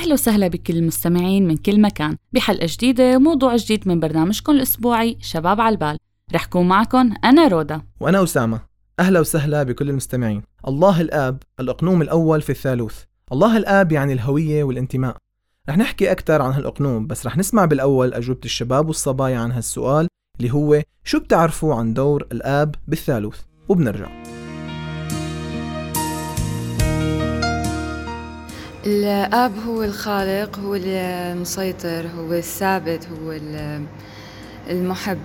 أهلا وسهلا بكل المستمعين من كل مكان بحلقة جديدة وموضوع جديد من برنامجكم الأسبوعي شباب على البال. رح كون معكم أنا رودا وأنا أسامة. أهلا وسهلا بكل المستمعين. الله الآب الأقنوم الأول في الثالوث. الله الآب يعني الهوية والانتماء. رح نحكي أكتر عن هالأقنوم، بس رح نسمع بالأول أجوبة الشباب والصبايا عن هالسؤال اللي هو شو بتعرفوا عن دور الآب بالثالوث، وبنرجع. الآب هو الخالق، هو المسيطر، هو الثابت، هو المحب.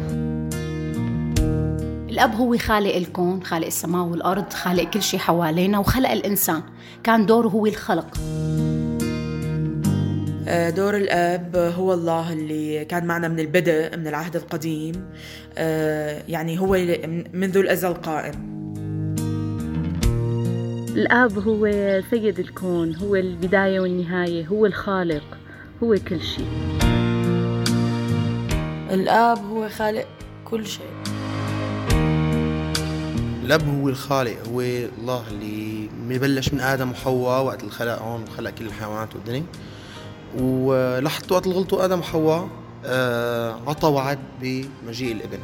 الأب هو خالق الكون، خالق السماء والأرض، خالق كل شيء حوالينا، وخلق الإنسان. كان دوره هو الخلق. دور الآب هو الله اللي كان معنا من البدء، من العهد القديم، يعني هو منذ الأزل قائم. الآب هو سيد الكون، هو البداية والنهاية، هو الخالق، هو كل شيء. الآب هو خالق كل شيء. الأب هو الخالق، هو الله اللي ببلش من آدم وحواء وقت الخلقهم وخلق كل الحيوانات والدنيا، ولحظة وقت الغلطوا آدم وحواء عطى وعد بمجيء الابن.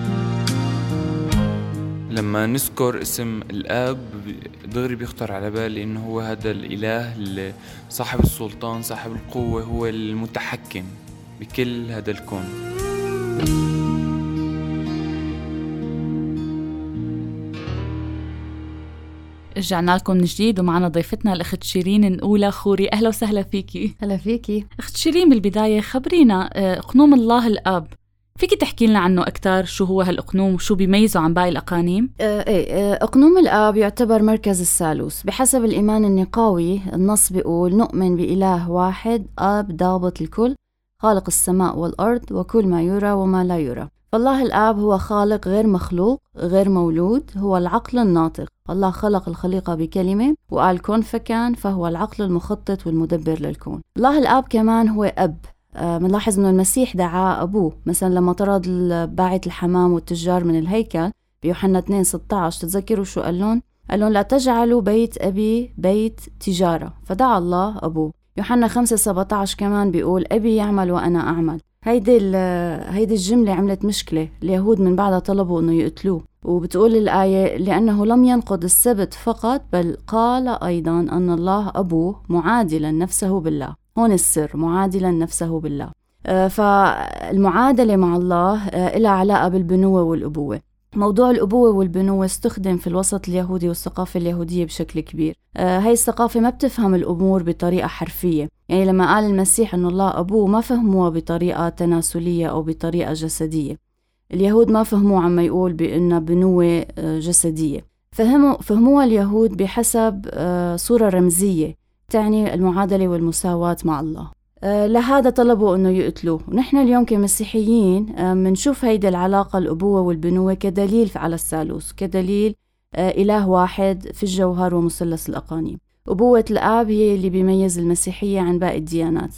لما نذكر اسم الآب دغري بيخطر على بالي إنه هو هذا الإله صاحب السلطان، صاحب القوة، هو المتحكم بكل هذا الكون. رجعنا لكم من جديد ومعنا ضيفتنا الأخت شيرين نقولة خوري. أهلا وسهلا فيكي. هلا فيكي أخت شيرين، بالبداية خبرينا أقنوم الله الآب، فيكي تحكي لنا عنه أكتر؟ شو هو هالأقنوم وشو بيميزه عن باقي الأقانيم؟ أقنوم الآب يعتبر مركز الثالوث بحسب الإيمان النقاوي. النص بيقول نؤمن بإله واحد آب ضابط الكل، خالق السماء والأرض وكل ما يرى وما لا يرى. فالله الآب هو خالق غير مخلوق، غير مولود، هو العقل الناطق. الله خلق الخليقة بكلمة وقال كن فكان، فهو العقل المخطط والمدبر للكون. الله الآب كمان هو أب. منلاحظ أنه المسيح دعا أبوه، مثلا لما طرد باعة الحمام والتجار من الهيكل بيوحنا 2:16، تتذكروا شو قال لهم؟ قال لهم لا تجعلوا بيت أبي بيت تجارة، فدعا الله أبوه. يوحنا 5:17 كمان بيقول أبي يعمل وأنا أعمل. هيدي الجملة عملت مشكلة. اليهود من بعدها طلبوا أنه يقتلوه، وبتقول الآية لأنه لم ينقض السبت فقط بل قال أيضا أن الله أبوه معادلا نفسه بالله. هون السر، معادلا نفسه بالله. فالمعادلة مع الله إلها علاقة بالبنوة والأبوة. موضوع الأبوة والبنوة استخدم في الوسط اليهودي والثقافة اليهودية بشكل كبير. هاي الثقافة ما بتفهم الأمور بطريقة حرفية، يعني لما قال المسيح أن الله أبوه ما فهموها بطريقة تناسلية أو بطريقة جسدية. اليهود ما فهموا عما يقول بأنها بنوة جسدية، فهموها اليهود بحسب صورة رمزية تعني المعادلة والمساواة مع الله. لهذا طلبوا أنه يقتلوه. ونحن اليوم كمسيحيين منشوف هيدي العلاقة الأبوة والبنوة كدليل على الثالوث، كدليل إله واحد في الجوهر ومثلث الأقانيم. أبوة الآب هي اللي بيميز المسيحية عن باقي الديانات.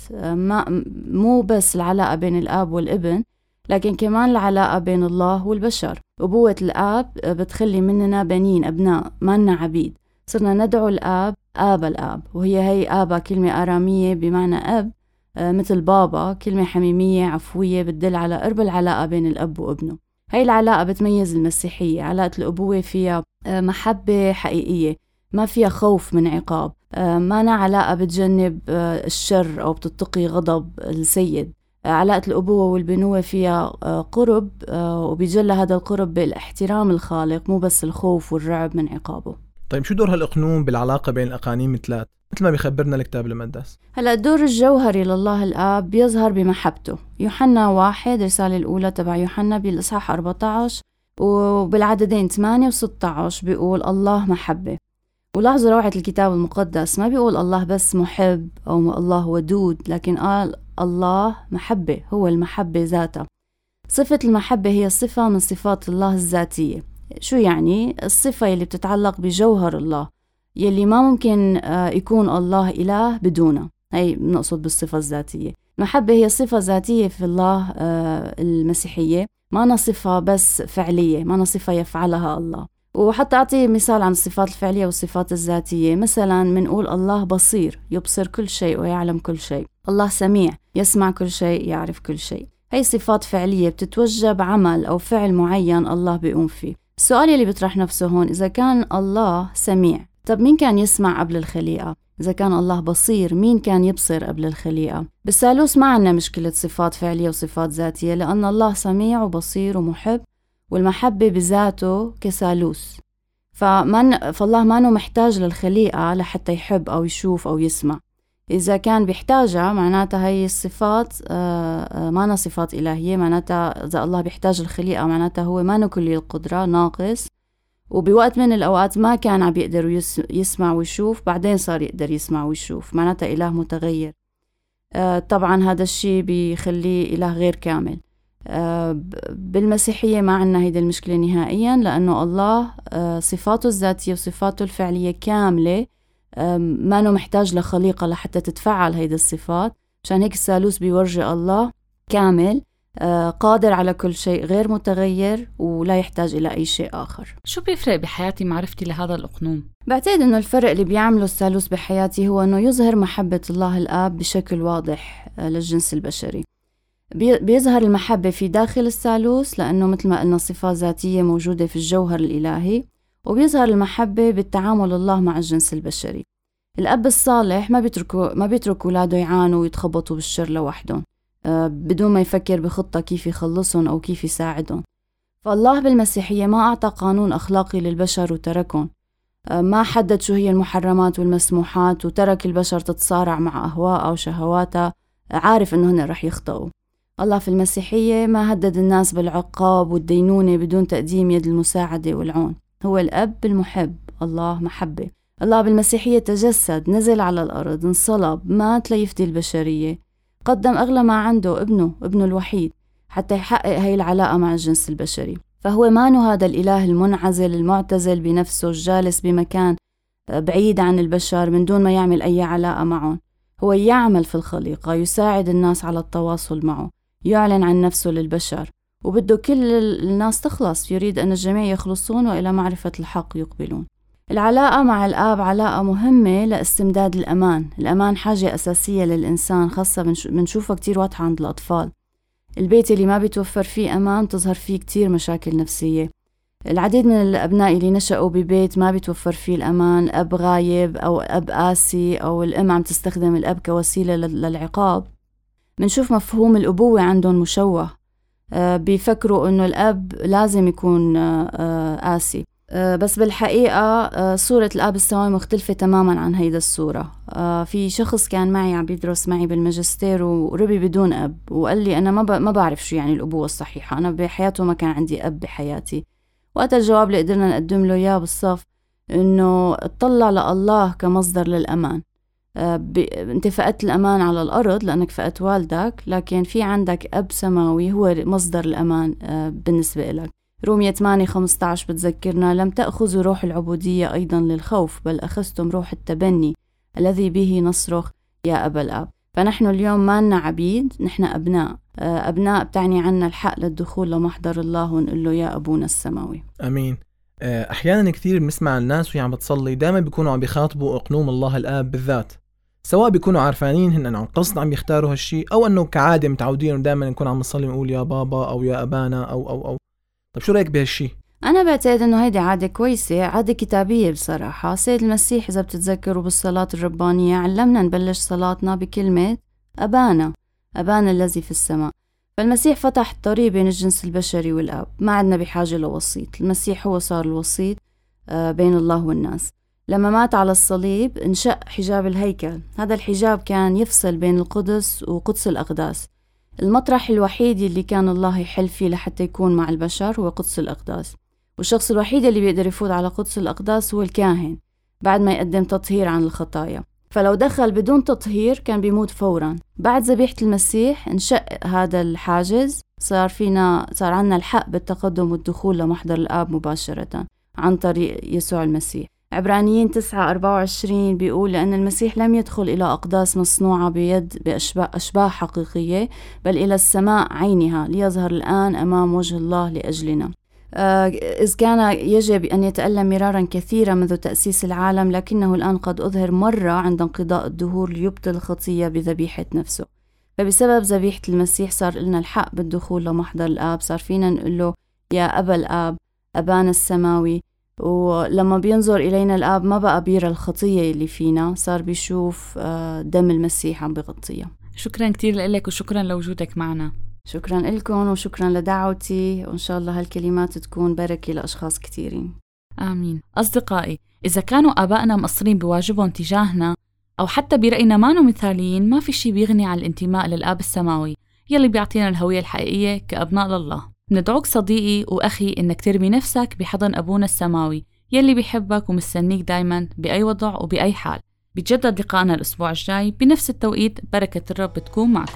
مو بس العلاقة بين الآب والابن، لكن كمان العلاقة بين الله والبشر. أبوة الآب بتخلي مننا بنين، أبناء، مانا عبيد. صرنا ندعو الآب آب الآب، وهي آبا كلمة آرامية بمعنى أب، مثل بابا كلمة حميمية عفوية بتدل على قرب العلاقة بين الأب وابنه. هاي العلاقة بتميز المسيحية. علاقة الأبوة فيها محبة حقيقية، ما فيها خوف من عقاب، ما علاقة بتجنب الشر أو بتتقي غضب السيد. علاقة الأبوة والبنوة فيها قرب، وبيجلى هذا القرب بالاحترام الخالق، مو بس الخوف والرعب من عقابه. طيب شو دور هالأقنوم بالعلاقة بين الأقانيم الثلاث مثل ما بيخبرنا الكتاب المقدس؟ هلأ الدور الجوهري لله الآب بيظهر بمحبته. يوحنا 1 رسالة الأولى تبع يوحنا بالإصحاح 14 وبالعددين 8 و16 بيقول الله محبة. ولاحظوا روعة الكتاب المقدس، ما بيقول الله بس محب أو الله ودود، لكن قال الله محبة، هو المحبة ذاتها. صفة المحبة هي صفة من صفات الله الذاتية. شو يعني؟ الصفة اللي بتتعلق بجوهر الله، يلي ما ممكن يكون الله إله بدونه. هي بنقصد بالصفة الذاتية. المحبة هي صفة ذاتية في الله المسيحية، ما صفة بس فعلية، ما صفة يفعلها الله. وحتى أعطي مثال عن الصفات الفعلية والصفات الذاتية. مثلا منقول الله بصير، يبصر كل شيء ويعلم كل شيء. الله سميع، يسمع كل شيء، يعرف كل شيء. هي صفات فعلية بتتوجه بعمل أو فعل معين الله بيقوم فيه. السؤال اللي بيطرح نفسه هون، إذا كان الله سميع، طب مين كان يسمع قبل الخليقة؟ إذا كان الله بصير، مين كان يبصر قبل الخليقة؟ بالثالوث ما عنا مشكلة صفات فعلية وصفات ذاتية، لأن الله سميع وبصير ومحب، والمحبة بذاته كثالوث. فالله ما محتاج للخليقة لحتى يحب أو يشوف أو يسمع. إذا كان بيحتاجها معناتها هي الصفات ما صفات إلهية. معناتها إذا الله بيحتاج الخليقة معناتها هو ما كلي القدرة، ناقص، وبوقت من الأوقات ما كان عم يقدر يسمع ويشوف، بعدين صار يقدر يسمع ويشوف. معناتها إله متغير. طبعا هذا الشيء بيخليه إله غير كامل. بالمسيحية ما عنا هيدا المشكلة نهائيا، لأنه الله صفاته الذاتية وصفاته الفعلية كاملة، ما محتاج لخليقة لحتى تتفعل هيدا الصفات. مشان هيك الثالوث بيورجي الله كامل، قادر على كل شيء، غير متغير، ولا يحتاج إلى أي شيء آخر. شو بيفرق بحياتي معرفتي لهذا الأقنوم؟ بعتقد أنه الفرق اللي بيعمله الثالوث بحياتي هو أنه يظهر محبة الله الآب بشكل واضح للجنس البشري. بيظهر المحبة في داخل الثالوث، لأنه مثل ما قلنا صفات ذاتية موجودة في الجوهر الإلهي، وبيظهر المحبة بالتعامل الله مع الجنس البشري. الأب الصالح ما بيترك أولاده يعانوا ويتخبطوا بالشر لوحدهم بدون ما يفكر بخطة كيف يخلصهم أو كيف يساعدهم. فالله بالمسيحية ما أعطى قانون أخلاقي للبشر وتركهم، ما حدد شو هي المحرمات والمسموحات وترك البشر تتصارع مع أهواء أو شهواتها، عارف أنه هن رح يخطئوا. الله في المسيحية ما هدد الناس بالعقاب والدينونة بدون تقديم يد المساعدة والعون. هو الأب المحب، الله محبة. الله بالمسيحية تجسد، نزل على الأرض، انصلب، مات ليفدي البشرية، قدم أغلى ما عنده، ابنه الوحيد، حتى يحقق هاي العلاقة مع الجنس البشري. فهو ما هذا الإله المنعزل المعتزل بنفسه، الجالس بمكان بعيد عن البشر من دون ما يعمل أي علاقة معهم. هو يعمل في الخليقة، يساعد الناس على التواصل معه، يعلن عن نفسه للبشر، وبده كل الناس تخلص. يريد أن الجميع يخلصون وإلى معرفة الحق يقبلون. العلاقة مع الآب علاقة مهمة لاستمداد الأمان. الأمان حاجة أساسية للإنسان، خاصة بنشوفها كتير واضحة عند الأطفال. البيت اللي ما بيتوفر فيه أمان تظهر فيه كتير مشاكل نفسية. العديد من الأبناء اللي نشأوا ببيت ما بيتوفر فيه الأمان، أب غايب أو أب قاسي أو الأم عم تستخدم الأب كوسيلة للعقاب، منشوف مفهوم الأبوة عندهم مشوه. بيفكروا أنه الأب لازم يكون قاسي، بس بالحقيقة صورة الأب السماوي مختلفة تماماً عن هيدا الصورة. في شخص كان معي عم بيدرس معي بالماجستير وربي بدون أب، وقال لي أنا ما بعرف شو يعني الأبوة الصحيحة، أنا بحياته ما كان عندي أب بحياتي. وقت الجواب اللي قدرنا نقدم له إياه بالصف إنه اطلع لله كمصدر للأمان. انت فقدت الأمان على الأرض لأنك فقدت والدك، لكن في عندك أب سماوي هو مصدر الأمان بالنسبة لك. رومية 8:15 بتذكرنا: لم تأخذوا روح العبودية أيضا للخوف، بل أخذتم روح التبني الذي به نصرخ يا أبا الآب. فنحن اليوم ما لنا عبيد، نحن أبناء. أبناء بتعني عنا الحق للدخول لمحضر الله ونقول له يا أبونا السماوي. أمين. أحيانا كثير بنسمع الناس وهي عم بتصلي دائما بيكونوا عم بيخاطبوا أقنوم الله الآب بالذات، سواء بيكونوا عارفانين هن عن قصد عم يختاروا هالشي، أو أنه كعادة متعودين دائما نكون عم نصلي ونقول يا بابا أو يا أبانا أو. طب شو رأيك بهالشي؟ أنا بعتقد إنه هيدي عادة كويسة، عادة كتابية بصراحة. سيد المسيح إذا بتتذكروا بالصلاة الربانية علمنا نبلش صلاتنا بكلمة أبانا، أبانا الذي في السماء. فالمسيح فتح الطريق بين الجنس البشري والآب، ما عدنا بحاجة لوسيط. المسيح هو صار الوسيط بين الله والناس. لما مات على الصليب انشق حجاب الهيكل، هذا الحجاب كان يفصل بين القدس وقدس الأقداس. المطرح الوحيد اللي كان الله يحل فيه لحتى يكون مع البشر هو قدس الأقداس، والشخص الوحيد اللي بيقدر يفوت على قدس الأقداس هو الكاهن بعد ما يقدم تطهير عن الخطايا. فلو دخل بدون تطهير كان بيموت فورا. بعد ذبيحة المسيح انشق هذا الحاجز، صار عنا الحق بالتقدم والدخول لمحضر الآب مباشرة عن طريق يسوع المسيح. عبرانيين 9:24 بيقول: لأن المسيح لم يدخل إلى أقداس مصنوعة بيد بأشباح حقيقية، بل إلى السماء عينها، ليظهر الآن أمام وجه الله لأجلنا. إذ كان يجب أن يتألم مرارا كثيرا منذ تأسيس العالم، لكنه الآن قد أظهر مرة عند انقضاء الدهور ليبطل الخطية بذبيحة نفسه. فبسبب ذبيحة المسيح صار لنا الحق بالدخول لمحضر الآب، صار فينا نقول له يا أبا الآب، أبانا السماوي. ولما بينظر إلينا الآب ما بقى بيرى الخطية اللي فينا، صار بيشوف دم المسيح عم بغطيها. شكرا كتير لك وشكرا لوجودك معنا. شكرا لكم وشكرا لدعوتي، وإن شاء الله هالكلمات تكون بركة لأشخاص كتيرين. آمين. أصدقائي، إذا كانوا آبائنا مقصرين بواجبهم تجاهنا أو حتى برأينا ما مثاليين، ما في شي بيغني عن الانتماء للآب السماوي يلي بيعطينا الهوية الحقيقية كأبناء لله. ندعوك صديقي وأخي إنك ترمي نفسك بحضن أبونا السماوي يلي بيحبك ومستنيك دايما بأي وضع وبأي حال. بيتجدد لقاءنا الأسبوع الجاي بنفس التوقيت. بركة الرب تكون معكم.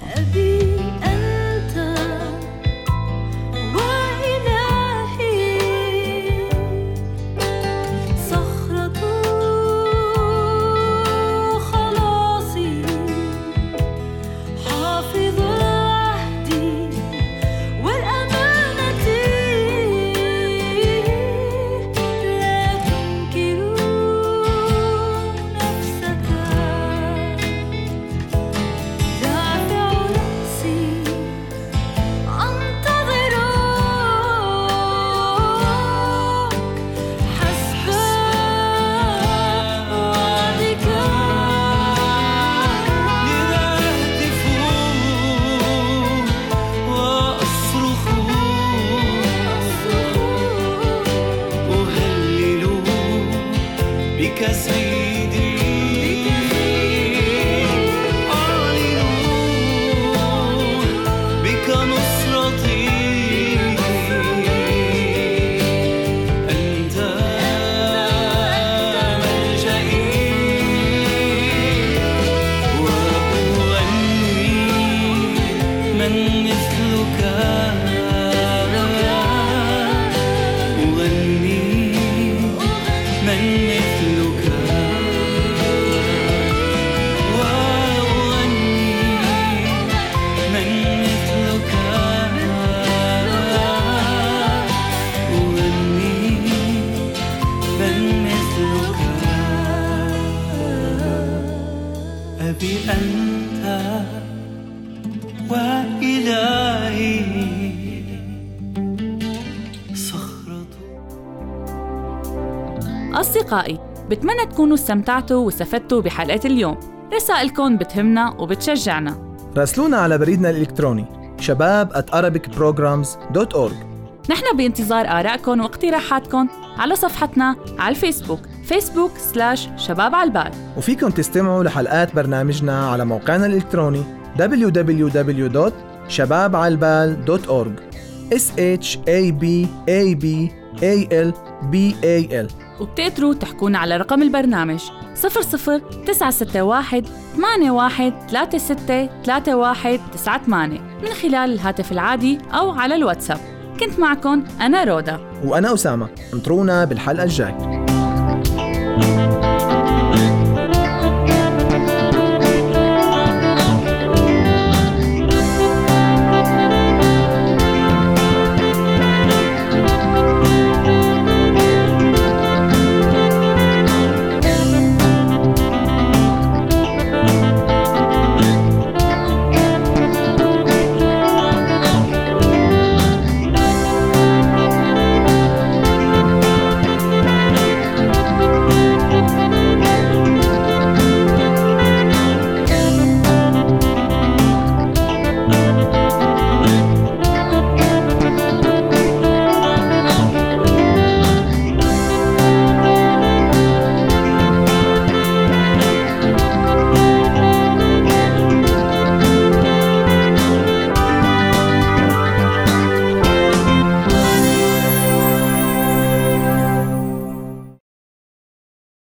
أصدقائي، بتمنى تكونوا استمتعتوا واستفدتوا بحلقة اليوم. رسائلكم بتهمنا وبتشجعنا. راسلونا على بريدنا الإلكتروني shabab@arabicprograms.org. نحن بانتظار آرائكم واقتراحاتكم على صفحتنا على الفيسبوك facebook.com/شباب عالبال. وفيكم تستمعوا لحلقات برنامجنا على موقعنا الإلكتروني www.shababalbal.org SHABABALBAL. وبتقدروا تحكونا على رقم البرنامج 00961 81 36 31 98 من خلال الهاتف العادي أو على الواتساب. كنت معكم أنا رودا وأنا أسامة. انطرونا بالحلقة الجاي.